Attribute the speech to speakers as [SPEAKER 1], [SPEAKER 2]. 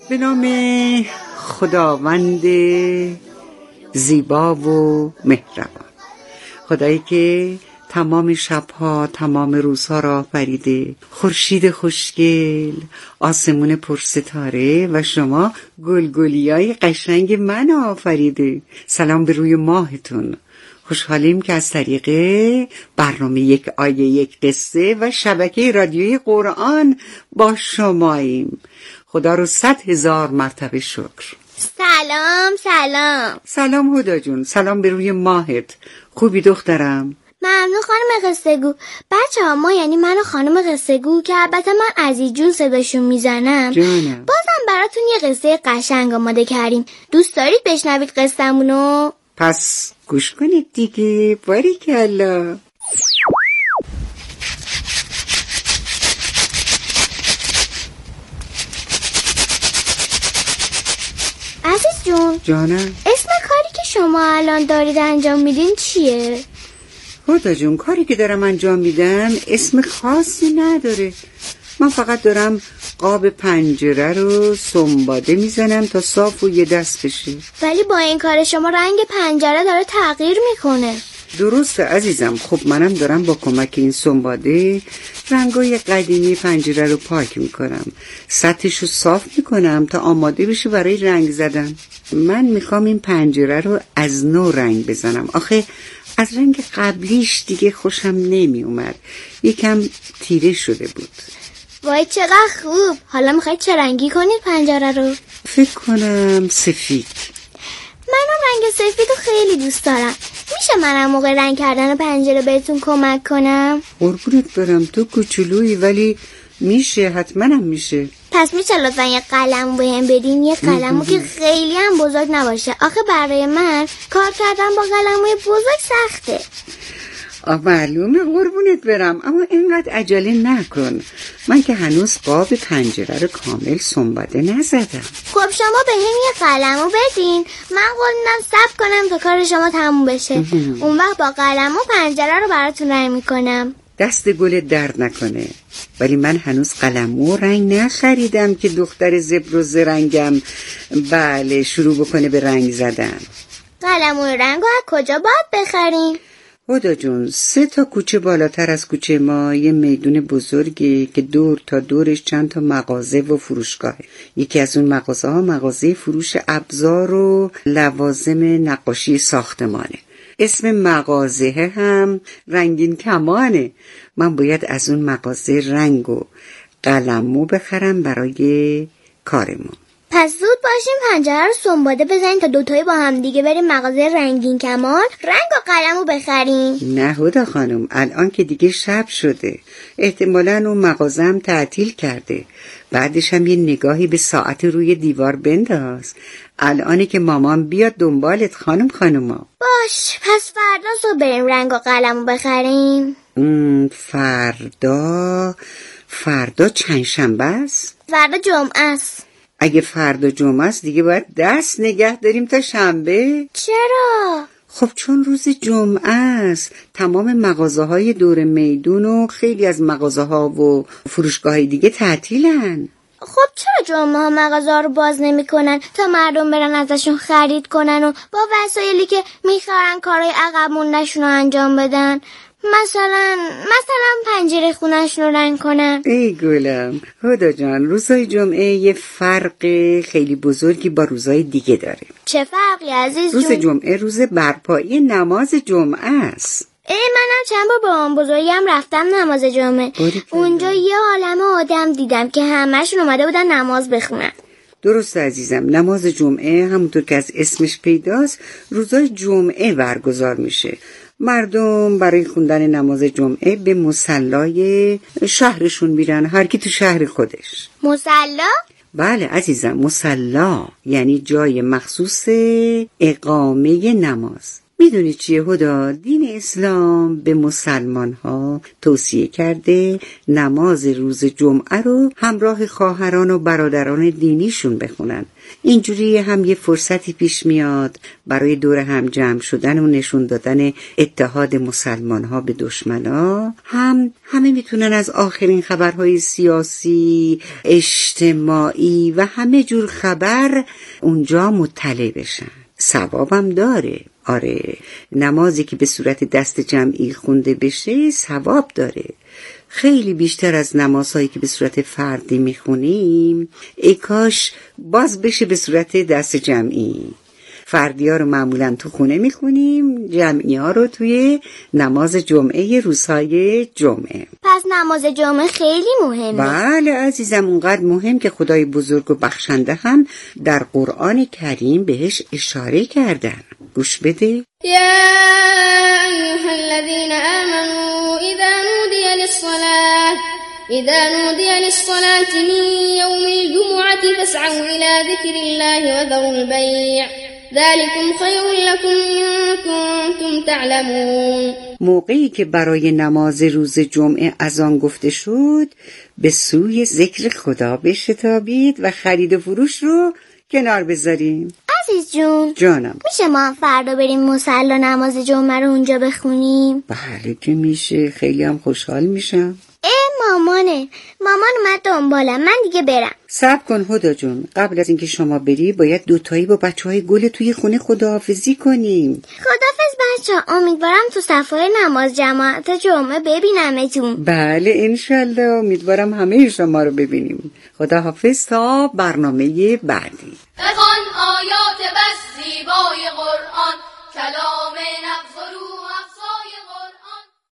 [SPEAKER 1] به نام خداوند زیبا و مهربان، خدایی که تمام شبها تمام روزها را آفریده، خورشید خوشگل، آسمون پرستاره و شما گلگلیای قشنگ من آفریده. سلام به روی ماهتون. خوشحالیم که از طریق برنامه یک آیه یک قصه و شبکه رادیوی قرآن با شماییم. خدا رو 100,000 مرتبه شکر. سلام هدا جون، سلام به روی ماهت. خوبی دخترم؟
[SPEAKER 2] ممنون خانم قصه گو. بچه‌ها ما یعنی من و خانم قصه گو که البته من عزیز جون صداشون میزنم، بازم براتون یه قصه قشنگ آماده کردیم. دوست دارید بشنوید قصه‌مونو؟
[SPEAKER 1] پس گوش کنید دیگه. باریکلا.
[SPEAKER 2] عزیز جون،
[SPEAKER 1] جانم،
[SPEAKER 2] اسم کاری که شما الان دارید انجام میدین چیه؟
[SPEAKER 1] هدا جون، کاری که دارم انجام میدم اسم خاصی نداره. من فقط دارم قاب پنجره رو سنباده میزنم تا صاف و یه دست بشه.
[SPEAKER 2] ولی با این کار شما رنگ پنجره داره تغییر میکنه.
[SPEAKER 1] درسته عزیزم. خب منم دارم با کمک این سنباده رنگای قدیمی پنجره رو پاک میکنم، سطحش رو صاف میکنم تا آماده بشه برای رنگ زدن. من میخوام این پنجره رو از نو رنگ بزنم. آخه از رنگ قبلیش دیگه خوشم نمی اومد، یکم تیره شده بود.
[SPEAKER 2] وای چقدر خوب. حالا میخواید چه رنگی کنید پنجره رو؟
[SPEAKER 1] فکر کنم سفید.
[SPEAKER 2] منم رنگ سفید رو خیلی دوست دارم. میشه منم موقع رنگ کردن پنجره بهتون کمک کنم؟
[SPEAKER 1] قربونت برم، تو کوچولویی ولی میشه، حتماً میشه.
[SPEAKER 2] پس میشه لطفا یه قلم بهم بدین؟ یه قلمو که خیلی هم بزرگ نباشه. آخه برای من کار کردن با قلمای بزرگ سخته.
[SPEAKER 1] معلومه، قربونت برم، اما اینقدر عجله نکن. من که هنوز قاب پنجره رو کامل سنباده نزدم.
[SPEAKER 2] خب شما به هم یه قلمو بدین، من قول میدم صبر کنم تا کار شما تموم بشه. اون وقت با قلمو پنجره رو براتون رنگ میکنم.
[SPEAKER 1] دست گلت درد نکنه. ولی من هنوز قلمو رنگ نخریدم که دختر زبر و زرنگم بله شروع بکنه به رنگ زدن.
[SPEAKER 2] قلمو رنگو از کجا باید بخریم؟
[SPEAKER 1] هدا جون، 3 کوچه بالاتر از کوچه ما یه میدون بزرگه که دور تا دورش چند تا مغازه و فروشگاهه. یکی از اون مغازه ها مغازه فروش ابزار و لوازم نقاشی ساختمانه. اسم مغازه هم رنگین کمانه. من باید از اون مغازه رنگ و قلمو بخرم برای کارمون.
[SPEAKER 2] پس زود باشیم پنجره رو سنباده بزنیم تا دوتایی با هم دیگه بریم مغازه رنگین کمان رنگ و قلمو بخریم.
[SPEAKER 1] نه هدا خانم، الان که دیگه شب شده، احتمالاً اون مغازه هم تعطیل کرده. بعدش هم یه نگاهی به ساعت روی دیوار بنداز. الانی که مامان بیاد دنبالت خانوما.
[SPEAKER 2] باش، پس فردا صبح بریم رنگ و قلمو بخریم.
[SPEAKER 1] فردا چند شنبه است؟
[SPEAKER 2] فردا جمعه است.
[SPEAKER 1] اگه فردا جمعه است دیگه باید دست نگه داریم تا شنبه.
[SPEAKER 2] چرا؟
[SPEAKER 1] خب چون روز جمعه است. تمام مغازه‌های دور میدون و خیلی از مغازه‌ها و فروشگاه‌های دیگه تعطیلن.
[SPEAKER 2] خب چرا جمعه ها مغازه رو باز نمی کنن تا مردم برن ازشون خرید کنن و با وسایلی که میخرن کارهای عقب مونده‌شون رو انجام بدن؟ مثلا پنجره خونه‌شون رو رنگ کنن.
[SPEAKER 1] ای گلم هدا جان، روزهای جمعه یه فرق خیلی بزرگی با روزهای دیگه داره.
[SPEAKER 2] چه فرقی عزیز جون؟
[SPEAKER 1] روز جمعه روز برپایی نماز جمعه است.
[SPEAKER 2] منم چند بار با بزرگم رفتم نماز جمعه. اونجا یه عالمه آدم دیدم که همه‌شون اومده بودن نماز بخونن.
[SPEAKER 1] درست عزیزم، نماز جمعه همونطور که از اسمش پیداست روزهای جمعه برگزار میشه. مردم برای خوندن نماز جمعه به مصلای شهرشون میرن، هر کی تو شهر خودش.
[SPEAKER 2] مصلا؟
[SPEAKER 1] بله عزیزم، مصلا یعنی جای مخصوص اقامه نماز. میدونی چیه هدا؟ دین اسلام به مسلمان ها توصیه کرده نماز روز جمعه رو همراه خواهران و برادران دینیشون بخونن. اینجوری هم یه فرصتی پیش میاد برای دور هم جمع شدن و نشون دادن اتحاد مسلمان ها به دشمنا. همه میتونن از آخرین خبرهای سیاسی، اجتماعی و همه جور خبر اونجا مطلع بشن. ثوابم داره. آره، نمازی که به صورت دست جمعی خونده بشه ثواب داره، خیلی بیشتر از نمازهایی که به صورت فردی میخونیم. ای کاش باز بشه به صورت دست جمعی. فردی ها رو معمولا تو خونه میخونیم، جمعی ها رو توی نماز جمعه روزهای جمعه.
[SPEAKER 2] پس نماز جمعه خیلی مهمه.
[SPEAKER 1] بله عزیزم، اونقدر مهم که خدای بزرگ و بخشنده هم در قرآن کریم بهش اشاره کردن. گوش بده.
[SPEAKER 3] یا ایها الذین آمنوا اذا نودی للصلاة من یوم الجمعة فاسعوا الى ذکر الله وذروا البیع ذلكم خیر لكم ان کنتم تعلمون.
[SPEAKER 1] موقعی که برای نماز روز جمعه اذان گفته شد، به سوی ذکر خدا بشتابید و خرید و فروش رو کنار بذاریم.
[SPEAKER 2] عزیز جون،
[SPEAKER 1] جانم،
[SPEAKER 2] میشه ما فردا بریم مصلی نماز جمعه رو اونجا بخونیم؟
[SPEAKER 1] بله که میشه، خیلی هم خوشحال میشم.
[SPEAKER 2] مامان اومد دنبالم، من دیگه برم.
[SPEAKER 1] صبر کن هدا جون، قبل از اینکه شما بری باید دوتایی با بچهای گل توی خونه خداحافظی کنیم.
[SPEAKER 2] خداحافظ بچه، امیدوارم تو صفای نماز جماعت جمعه ببینمتون.
[SPEAKER 1] بله انشالله، امیدوارم همه شما رو ببینیم. خداحافظ تا برنامه بعدی.
[SPEAKER 3] بخوان آیات بس زیبای قرآن، کلام